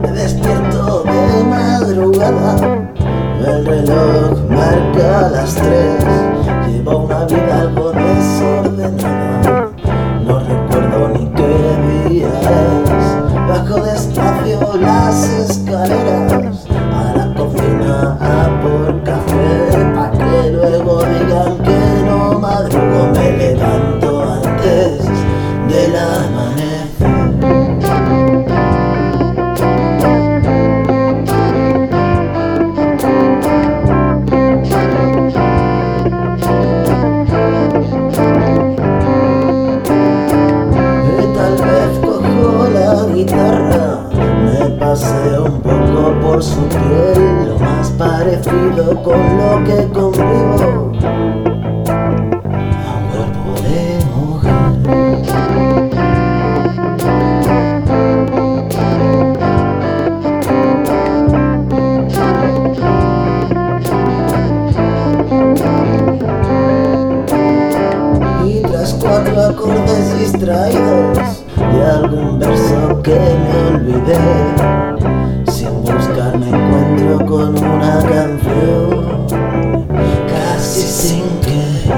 Me despierto de madrugada, el reloj marca las 3. Llevo una vida algo desordenada, no recuerdo ni qué día es. Bajo despacio las escaleras a la cocina a por café, pa' que luego digan que no madrugo. Me levanto antes del amanecer. Guitarra, me paseo un poco por su piel, lo más parecido con lo que convivo a un cuerpo de mujer. Y tras 4 acordes distraídos de algún verso que me olvidé, sin buscar me encuentro con una canción casi sin querer.